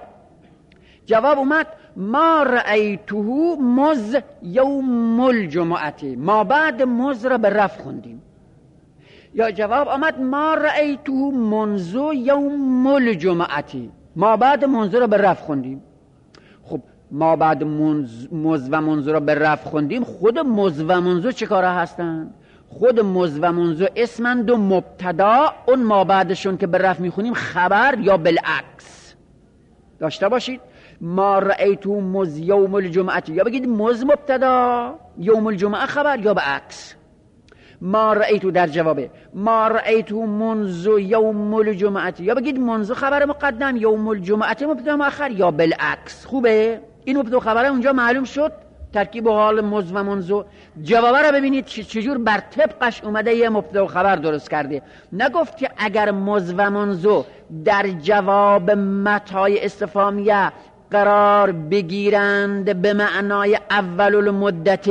جواب اومد ما رأیته مز یوم الجمعه، ما بعد مز را به رفع خوندیم. یا جواب آمد ما رأیته منذ یوم الجمعه، ما بعد منذ را به رفع خوندیم. خب ما بعد مز و منذ را به رفع خوندیم، خود مز و منذ چه کاره هستن؟ خود مز و منذ اسمند و مبتدا اون ما بعدشون که به رفع میخونیم خبر یا بالعکس داشته باشید. ما رأیتو مز یوم الجمعه، یا بگید مز مبتدا یوم الجمعه خبر، یا به عکس. ما رأیتو در جوابه ما رأیتو منذ یوم الجمعه، یا بگید منذ خبر مقدم یوم الجمعه مبتدا مؤخر، یا بالعکس. خوبه؟ این مبتدا خبره اونجا معلوم شد. ترکیب حال مز و منذ. جوابه رو ببینید چجور بر طبقش اومده یه مبتدا خبر درست کرده. نگفت که اگر مز و منذ در جواب متای استفهامیه قرار بگیرند به معنای اول المدت،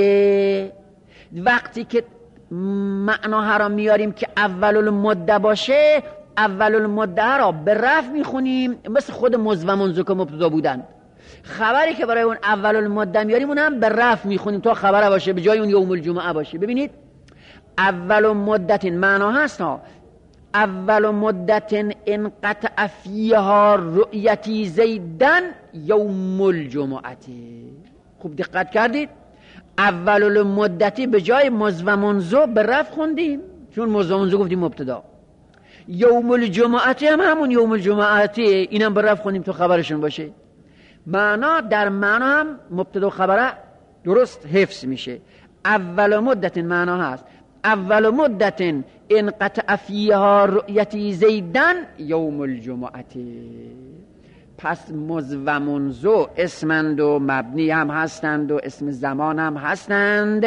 وقتی که معناها را میاریم که اول المدت باشه، اول المدت را به رفع میخونیم مثل خود مز و منذ که مبتدا بودن. خبری که برای اون اول المدت میاریم اونم به رفع میخونیم تا خبر باشه، به جای اون یوم الجمعه باشه. ببینید اول مدت معنا هست ها، اول مدت انقطع فیها رؤیتی زیدن یوم الجمعه. خوب دقت کردید؟ اول المدتی به جای مز و منذ به رفع خوندیم چون مز و منذ گفتیم مبتدا. یوم الجمعه هم همون یوم الجمعه، اینم به رفع خوندیم تا خبرشون باشه. معنا در معنا هم مبتدا خبره درست حفظ میشه. اول مدت معنا هست اول مدت انقطع فیها رؤیتی زیدن یوم الجمعه. پس مز و منذ اسمند و مبنی هم هستند و اسم زمان هم هستند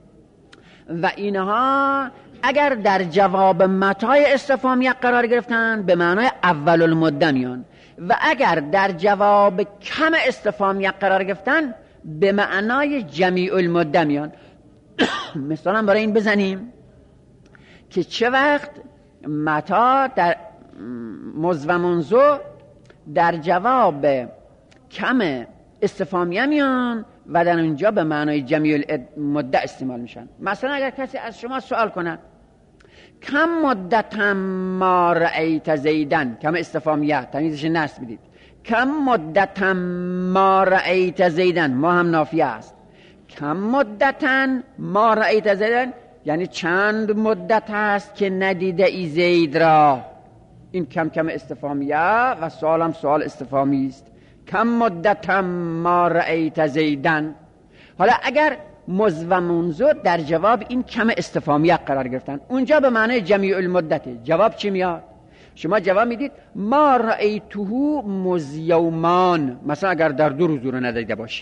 و اینها اگر در جواب متای استفهامیه قرار گرفتن به معنای اول المدت میان و اگر در جواب کم استفهامیه قرار گرفتن به معنای جمیع المدت میان. مثلا برای این بزنیم که چه وقت متا در مز و منذ در جواب کم استفهامیه میان و در اونجا به معنای جمیع المدت استعمال میشن. مثلا اگر کسی از شما سوال کنه کم مدت ما رأیت زیدن، کم استفهامیه تمیزش نصب بدید. کم مدت ما رأیت زیدن، ما هم نافیه است. کم مدت ما رأیت زیدن یعنی چند مدت هست که ندیده ای زید را. این کم کم استفهامیه و سوال هم سوال استفهامی است. کم مدت ما رأیت زیدن. حالا اگر مز و منذ در جواب این کم استفهامیه قرار گرفتن اونجا به معنی جمیع المدت، جواب چی میاد؟ شما جواب میدید ما رأیته مز یومان، مثلا اگر در 2 روز رو ندیده باشی.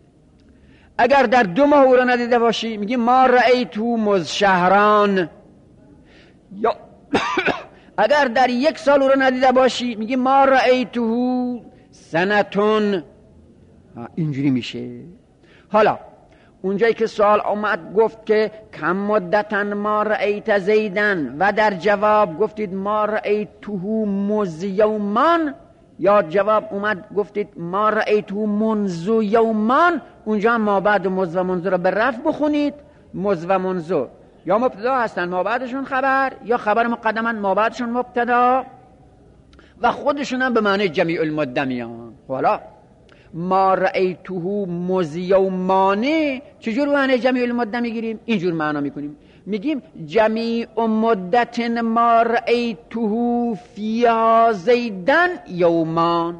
اگر در 2 ماه رو ندیده باشی میگی ما رأیته مز شهران. یا اگر در 1 سال رو ندیده باشی میگی ما رأیته سنتون. اینجوری میشه. حالا اونجایی که سوال اومد گفت که کم مدتن ما رأیت زیدن و در جواب گفتید ما رأیته مز یومان، یا جواب اومد گفتید ما رأیته منذ یومان، اونجا ما بعد مز و منذ رو به رفع بخونید. مز و منذ یا مبتدا هستن ما بعدشون خبر، یا خبر مقدمن ما بعدشون مبتدا و خودشون هم به معنی جمیع المدت میان. حالا ما رأیته مز یومانه چجور به معنی جمیع المدت میگیریم؟ اینجور معنا میکنیم، میگیم جمیع مدت ما رأیته فیها زیدن یومان.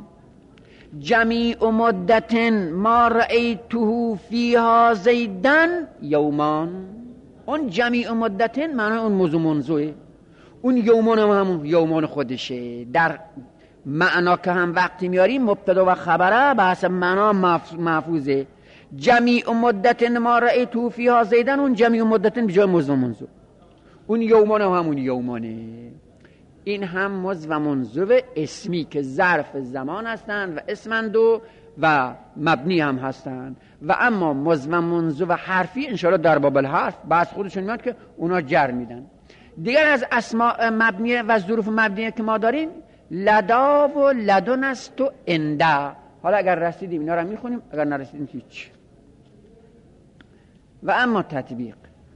جمیع مدت ما رأیته فیها زیدن یومان. اون جمیع مدت معنی اون مز و منذه، اون یومان هم همون یومان خودشه. در معنا که هم وقتی میاریم مبتدا و خبره به حسب معنا محفوظه. جمیع مدت ما رأیته فیها زیدن، اون جمیع مدت به جای مز و منذ، اون یومان هم همون یومانه. این هم مز و منذ اسمی که ظرف زمان هستند و اسمند و مبنی هم هستند. و اما مز و منذ و حرفی انشاءالله در باب الحرف بعض خودشون میاد که اونا جر میدن. دیگر از اسماء مبنیه و ظروف مبنیه که ما داریم لدا و لدن است و انده. حالا اگر رسیدیم اینا رو میخونیم، اگر نرسیدیم هیچ. و اما تطبیق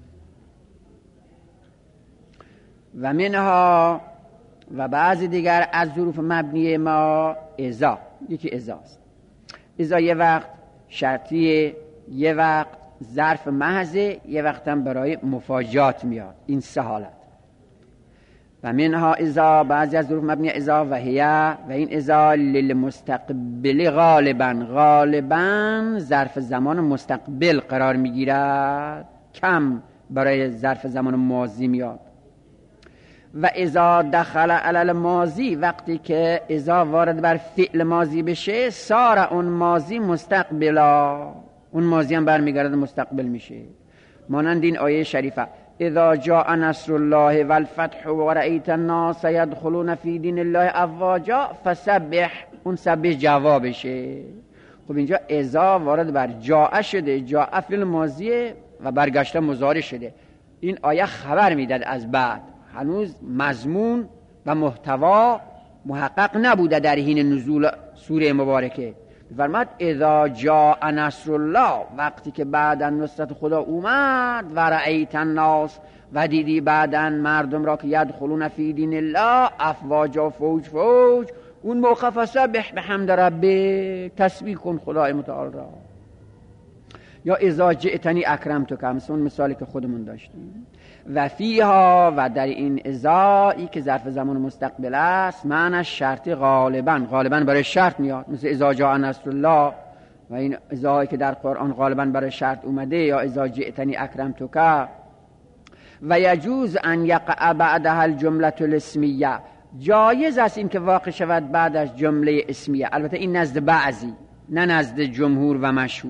و منها و بعضی دیگر از ظروف مبنی ما ازا. یکی ازاست. ازا یه وقت شرطیه، یه وقت ظرف محض، یه وقت هم برای مفاجات میاد. این سه حالت. و منها اذا، بعضی از ظروف مبنی اذا و هیه، و این اذا للمستقبل غالبا ظرف زمان مستقبل قرار میگیرد، کم برای ظرف زمان ماضی میاد. و اذا دخل علی الماضی، وقتی که اذا وارد بر فعل ماضی بشه، سار اون ماضی مستقبلا، اون ماضی هم برمیگرد مستقبل میشه. مانند این آیه شریفه اذا جاء نصر الله والفتح ورأیت الناس يدخلون فی دین الله افواجا فسبح، اون سبح جوابشه. خب اینجا اذا وارد بر جاء شده، جاء فعل ماضیه و برگشته مضارع شده. این آیه خبر میداد از بعد، هنوز مضمون و محتوا محقق نبوده در حین نزول سوره مبارکه. فرماد اذا جاء نصر الله، وقتی که بعداً نصرت خدا اومد، و رأیت الناس، و دیدی بعداً مردم را که یدخلون فی دین الله افواجا، فوج فوج، اون موقع فسبح بحمد ربک، تسبیح کن خدای متعال را. یا اذا جئتنی اکرمتک، مثل اون مثالی که خودمون داشتیم. و فیها، و در این اذایی که ظرف زمان مستقبل است، معنیش شرطی غالبا برای شرط میاد، مثل اذا جاء نصر الله، و این اذایی که در قرآن غالبا برای شرط اومده، یا اذا جئتنی اکرمتک. و یجوز ان یقع بعدها الجمله الاسمیه، جایز است این که واقع شود بعد از جمله اسمیه، البته این نزد بعضی، نه نزد جمهور و مشهور.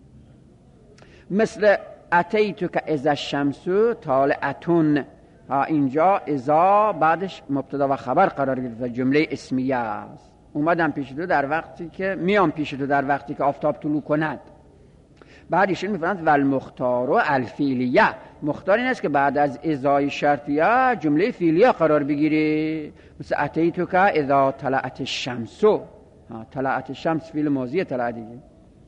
مثل اتیتک اذا الشمس طالعتون، اینجا اذا بعدش مبتدا و خبر قرار گرفته، جمله اسمیه است. اومدم پیش تو در وقتی که میام پیش تو در وقتی که آفتاب طلوع کند. بعد ایشون میفرماند والمختار الفعلیه، مختار این است که بعد از اذای شرطیه جمله فعلیه قرار بگیره، مثل اتیتک اذا طلعت الشمس. طلعت الشمس فعل ماضی طلع دیگه.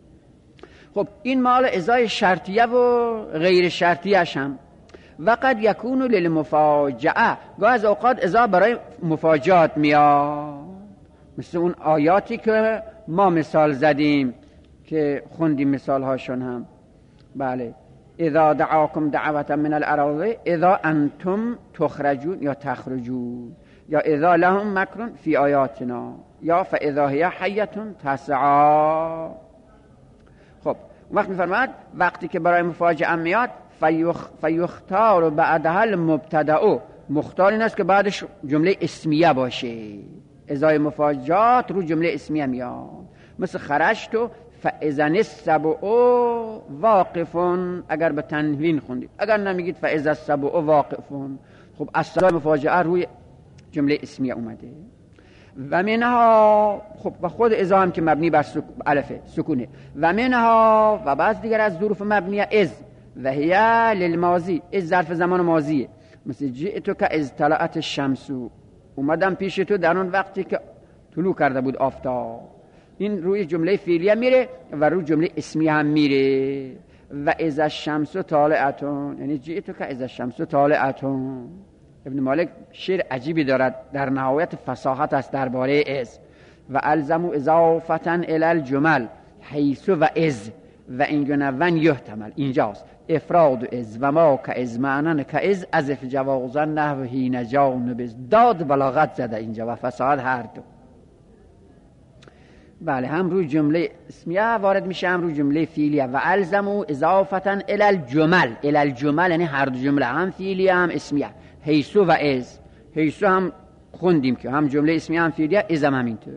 خب این مال اذای شرطیه و غیر شرطیه‌ش هم. و قد یکون للمفاجأه، گاه از اوقات اذا برای مفاجات میاد، مثل اون آیاتی که ما مثال زدیم که خوندیم مثال هاشون هم. بله، اذا دعاکم دعوة من الاراضی اذا انتم تخرجون یا تخرجون، یا اذا لهم مکر فی آیاتنا، یا فاذا هی حیة تسعی. خب وقت میفرماد وقتی که برای مفاجعه میاد، فیختار بعدها المبتدأ، مختار این است که بعدش جمله اسمیه باشه. ازای مفاجات رو جمله اسمیه میاد، مثل خرجت فاذا السبع واقفون، اگر به تنوین خوندید، اگر نمیگید فاذا السبع واقفون. خب اصلا مفاجعه روی جمله اسمیه اومده. و منها، خب و خود اذا هم که مبنی بر الف سکونه. و منها، و بعض دیگر از ظروف مبنیه از، و هی للماضی، از ظرف زمان ماضیه، مثل جئتک از طلعت الشمس، اومدم پیش تو در اون وقتی که طلوع کرده بود آفتاب. این روی جمله فعلیه میره و روی جمله اسمیه هم میره. و اذا الشمس طالعتون، یعنی جئتک از الشمس طالعتون. ابن مالک شعر عجیبی دارد، در نهایت فصاحت است درباره از. و الزموا اضافه الی الجمل حیث و از و این جنون یحتمل، اینجاست افراد از و ما که از معنن که از جوازن نحو حین جانب، داد بلاغت زده اینجا و فصاحت هر دو. بله، هم روی جمله اسمیه وارد میشه، هم روی جمله فعلیه. و الزموا اضافه الی الجمل، الی الجمل یعنی هر دو جمله، هم فعلیه هم اسمیه. حیثو و از، حیثو هم خوندیم که هم جمله اسمیه هم فعلیه، از هم اینطور.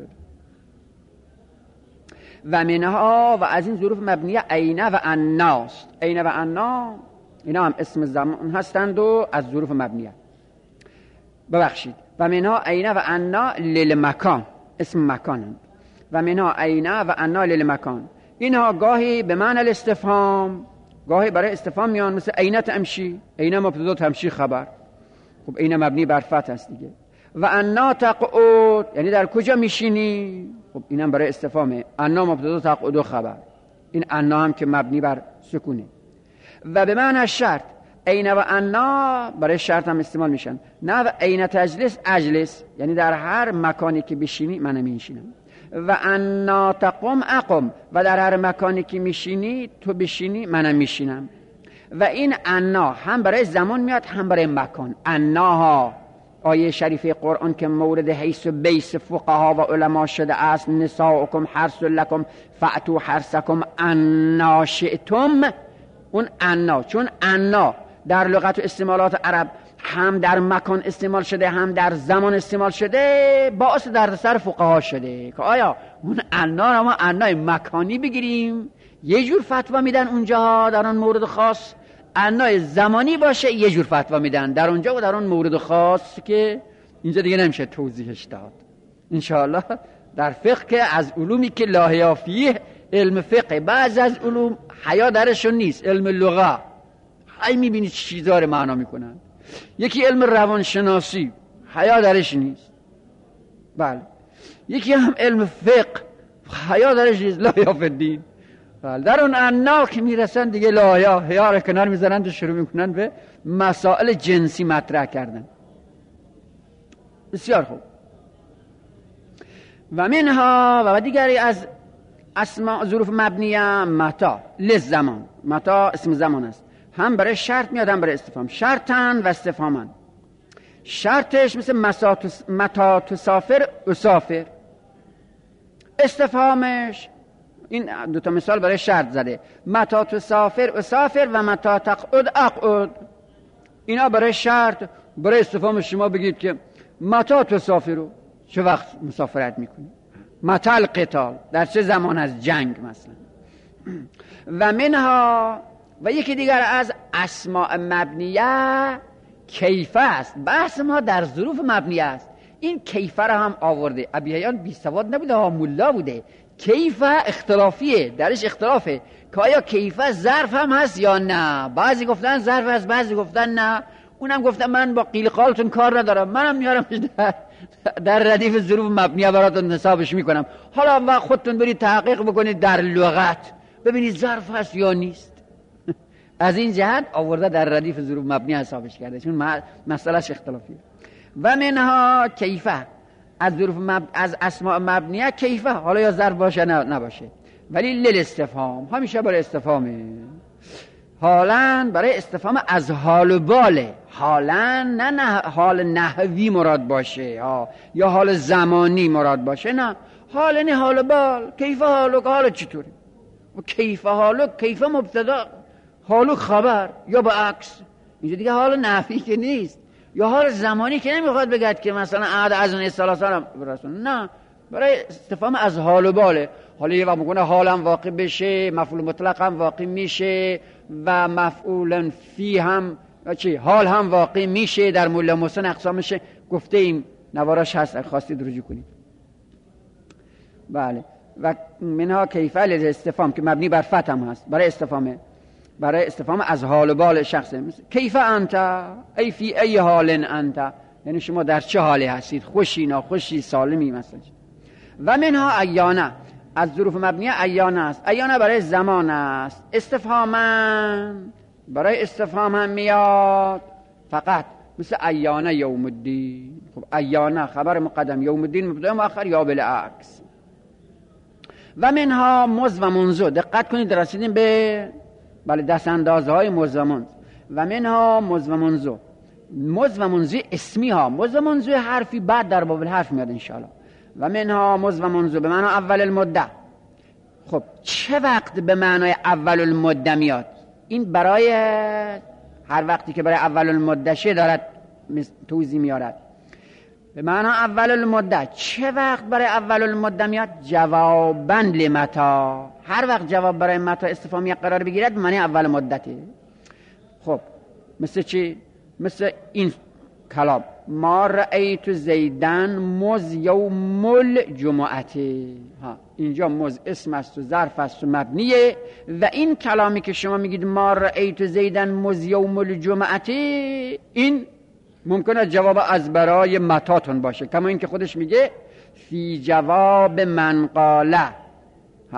و منها، و از این ظروف مبنیه عین و اناست. عین و انا اینا هم اسم زمان هستند و از ظروف مبنیه. ببخشید، و منها عین و انا للمکان، اسم مکانند. و منها عین و انا للمکان، اینها گاهی به معنی الاستفهام، گاهی برای استفهام میان، مثل عین تمشی، عین مبتدا تمشی خبر. خب عین مبنی بر فتح است دیگه. و انا تقعد، یعنی در کجا میشینی؟ خب اینم برای استفهامه، انا مبتدا تقعد خبر. این انا هم که مبنی بر سکونه. و به معنی شرط، عین و انا برای شرط هم استعمال میشن. نه و عین تجلس اجلس، یعنی در هر مکانی که بشینی من میشینم. و انا تقم اقم، و در هر مکانی که میشینی تو بشینی منم میشینم. و این انا هم برای زمان میاد هم برای مکان. اناها آیه شریفه قرآن که مورد حیث و بیس فقها و علما شده است، نساؤکم حرث لکم فأتوا حرثکم انا شئتم. اون انا، چون انا در لغت و استعمالات عرب هم در مکان استعمال شده هم در زمان استعمال شده، باعث دردسر فقها شده که آیا اون انا رو ما انای مکانی بگیریم یه جور فتوا میدن اونجا در اون مورد خاص، انای زمانی باشه یه جور فتوا میدن در اونجا و در اون مورد خاص که اینجا دیگه نمیشه توضیحش داد. انشاءالله در فقه که از علومی که لا حیا فیه، علم فقه بعض از علوم حیا درشون نیست، علم لغه هی میبینی چیزا رو معنا میکنن. یکی علم روانشناسی حیا درش نیست، بله. یکی هم علم فقه حیا درش نیست، لا حیا فی الدین. بله. در اون انا که میرسن دیگه لا حیا رو کنار میذارن و شروع میکنن به مسائل جنسی مطرح کردن. بسیار خوب. و منها و دیگری از اسماء ظروف مبنیه متا للزمان. متا اسم زمان است، هم برای شرط میاد هم برای استفهام. شرطن و استفهامن. شرطش مثل متا تسافر اسافر، استفهامش این دوتا مثال برای شرط زده، متا تسافر اسافر و متا تقعد اقعد. اینا برای شرط. برای استفهام شما بگید که متا تسافرو، چه وقت مسافرت میکنی؟ متا القتال، در چه زمان از جنگ مثلا. و منها و یکی دیگر از اسماء مبنیه کیفه است. بحث ما در ظروف مبنیه است. این کیفه را هم آورده. ابی حیان بی سواد نبوده، ملا بوده. کیفه اختلافیه، درش اختلافه که آیا کیفه ظرف هم هست یا نه. بعضی گفتن ظرف هست، بعضی گفتن نه. اونم گفتن من با قیل قالتون کار ندارم، منم میارم در ردیف ظروف مبنیه براتون حسابش میکنم. حالا خودتون برید تحقیق بکنید در لغت ببینید ظرف هست یا نیست. از این جهت آورده در ردیف ظروف مبنیه حسابش کرده، چون مسئلهش اختلافیه. و منها کیفه از ظروف از اسماء مبنیه کیفه، حالا یا ظرف باشه نباشه، ولی لیل استفهام همیشه برای استفهامه. حالا برای استفهام از حال و باله. حالا نه حال نحوی مراد باشه یا حال زمانی مراد باشه، نه حال نه حال بال. کیفه حالک، حال چطوری؟ و کیفه حالک، کیفه مبتدا حالک خبر، یا با عکس. اینجا دیگه حال نحوی که نیست، یا حال زمانی که نمیخواد بگد که مثلا عهد از اون سالم برسون، نه برای استفهام از حال و باله. حالا یه وقت میکنه حالم واقع بشه، مفعول مطلق هم واقع میشه و مفعول فی هم چی حال هم واقع میشه. در مولا محسن اقسامش گفته ایم، نواراش هست خواستید رجوع کنید. بله. و منها کیفه للاستفهام که مبنی بر فتح هم هست، برای استفهام از حال و بال شخص. کیفه انت، ای فی ای حال انت، یعنی شما در چه حالی هستید، خوشی ناخوشی سالمی مثلا. و منها ایانه از ظروف مبنیه ایانه است. ایانه برای زمان است. استفهاما برای استفهام هم میاد فقط، مثل ایانه یوم الدین. خب ایانه خبر مقدم، یوم الدین مبتدا مؤخر یا بالعکس. و منها مز و منزو. دقت کنید رسیدیم به بله دست اندازه های مز و منز. و منها مز و منزو. مز و منزو اسمی ها، مز و منزو حرفی بعد در باب الحرف میاد انشاءالله. و منها مز و منزو به معنی اول المده. خب چه وقت به معنای اول المده میاد؟ این برای هر وقتی که برای اول المده شه دارد توضیح میارد. به معنی اول المده چه وقت برای اول المده میاد؟ جوابا لمتا. هر وقت جواب برای متا استفهامی قرار بگیرد به معنی اول مدته. خب مثل چی؟ مثل این کلام ما رأیت زیدن مز یوم الجمعه. اینجا مز اسم است و ظرف است و مبنیه. و این کلامی که شما میگید ما رأیت زیدن مز یوم الجمعه، این ممکنه جواب از برای متاتون باشه، کما این که خودش میگه فی جواب من قاله.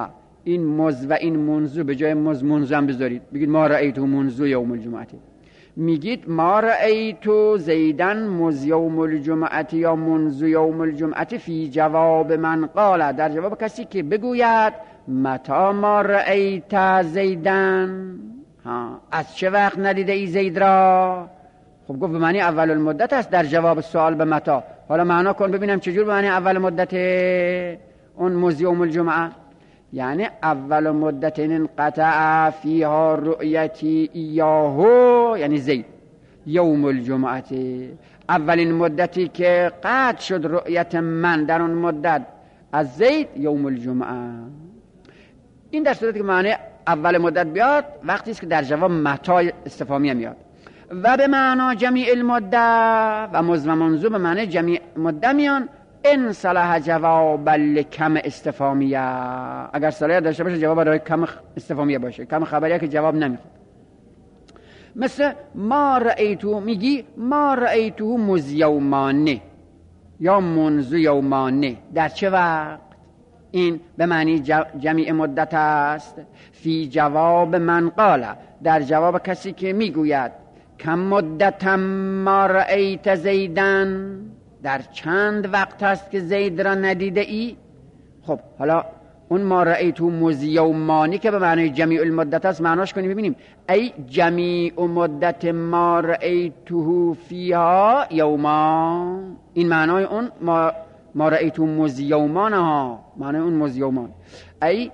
این مز و این منزو به جای مز منزو هم بذارید، بگید ما رأیت منزو یوم الجمعه. میگید ما رأیتو زیدن مز یوم الجمعه یا منذ یوم الجمعه فی جواب من قال، در جواب کسی که بگوید متا ما رأیت زیدن، از چه وقت ندیده ای زید را؟ خب گفت به معنی اول المدت است در جواب سوال به متا. حالا معنا کن ببینم چجور به معنی اول مدت اون مز یوم الجمعه. یعنی اول مدت انقطع فیها رؤیتی ایاهو، یعنی زید یوم الجمعه، اولین مدتی که قطع شد رؤیت من در اون مدت از زید یوم الجمعه. این در صورتی که معنی اول مدت بیاد وقتی است که در جواب متا استفهامیه میاد. و به معنا جمیع المده و مز و منذ به معنی جمیع مده میان ان صلح جواب لکم استفهامیه، اگر صلاحیت داشته باشه جواب برای کم استفهامیه باشه، کم خبریه که جواب نمیخواد. مثل ما رأیتو، میگی ما رأیتو مز یومانه یا منذ یومانه، در چه وقت؟ این به معنی جمیع مدت است. فی جواب من قال، در جواب کسی که میگوید کم مدت ما رأیت زیدن، در چند وقت هست که زید را ندیده ای؟ خب حالا اون ما رأیتو مز یومانی که به معنی جمیع المدت است معناش کنیم ببینیم. ای جمیع مدت ما رأیتو فیها یومان، این معنای اون ما رأیتو مز یومان ها، معنای اون مز یومان. ای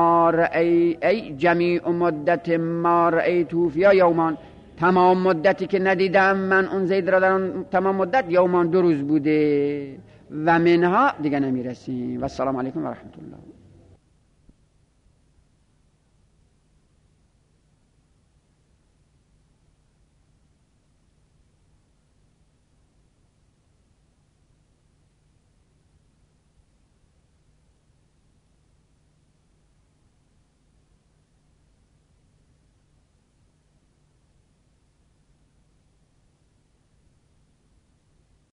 جمیع مدت ما رأیتو فیها یومان، تمام مدتی که ندیدم من اون زید را در اون تمام مدت یومان 2 روز بوده. و منها دیگه نمیرسیم. و السلام علیکم و رحمت الله.